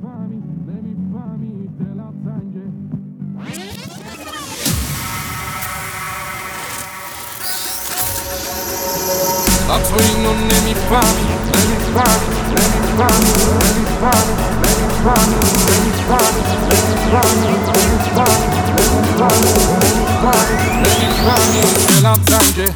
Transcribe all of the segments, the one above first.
نمیفهمی دلم تنگه. تو اینو نمیفهمی دلم تنگه.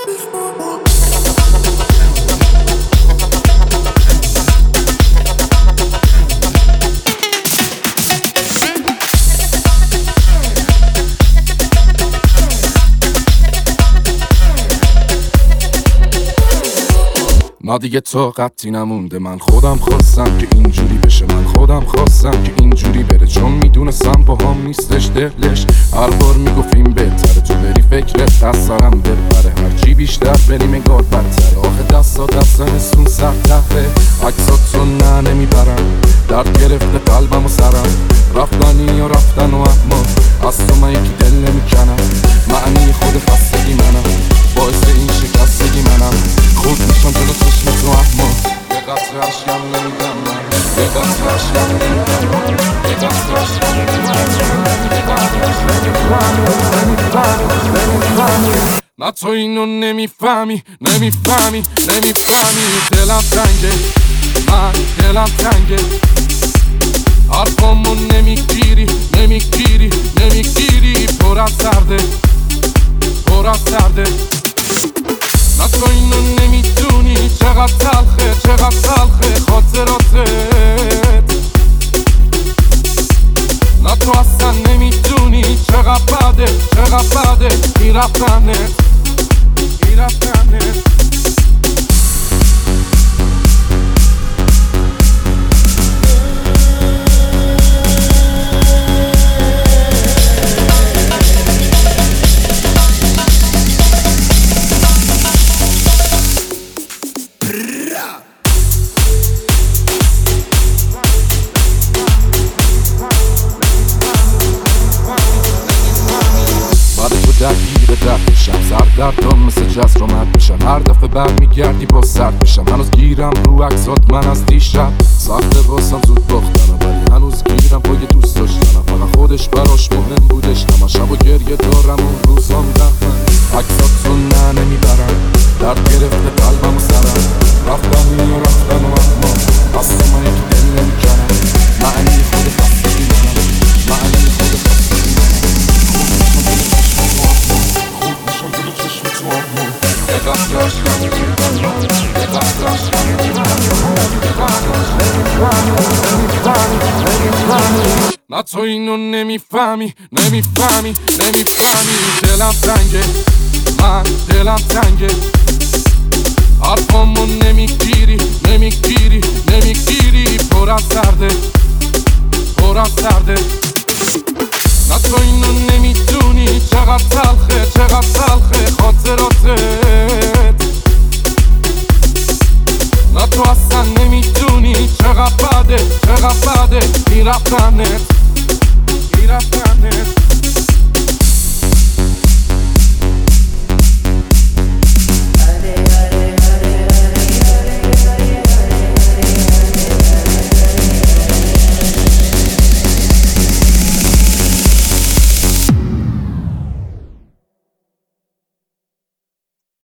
ما دیگه طاقتی نمونده، من خودم خواستم که اینجوری بشه، من خودم خواستم که اینجوری بره، چون میدونستم با هم نیستش دلش. هر بار میگفت این بهتره تو بری فکرت از سرم بپره، هرچی بیشتر بریم انگار بدتره. آخه دستن سون سرتره، عکساتو نه نمیبرم، درد گرفته قلبم و سرم، رفتنی یا رفتن و اما از تو من یکی دل نمیکنم. معنی خود خستگی منم، باعث این شکستگی منم، خود میشم جلو چشم تو اما یه قطره عشقم نمیدم من، یه قطره عشقم نمیدم من، یه قطره عشقم نمیدم. نه تو اینو نمیفهمی دلم تنگه، من دلم تنگه. حرفامو نمیگیری پر از درده. نه تو اینو نمیدونی چقدر تلخه خاطراتت. نه تو اصلا نمیدونی چقدر بده میرفتنت. درد بشم، سر دردم مثل جز رو مد بشم، هر دفعه برمیگردی با سرد بشم. هنوز گیرم رو عکسات من از دیشب، سخته واسم زود باختنم، ولی هنوز گیرم پای دوست داشتنم. فقط خودش براش مهم بودش، همه شب و گریه دارم اون روزام رفتن. عکساتو نه نمیبرم، درد گرفته قلبم و سرم، رفتن و اما از تو من یکی دل نمیکنم. معنی خود خستگی منم، معنی خود خستگی منم. نه تو اینو نمیفهمی دلم تنگه، من دلم تنگه. حرفامو نمیگیری پر از درده. نه تو اینو نمیدونی چقدر تلخه خاطراتت. نه تو اصلا نمیدونی چقدر بده میرفتنت.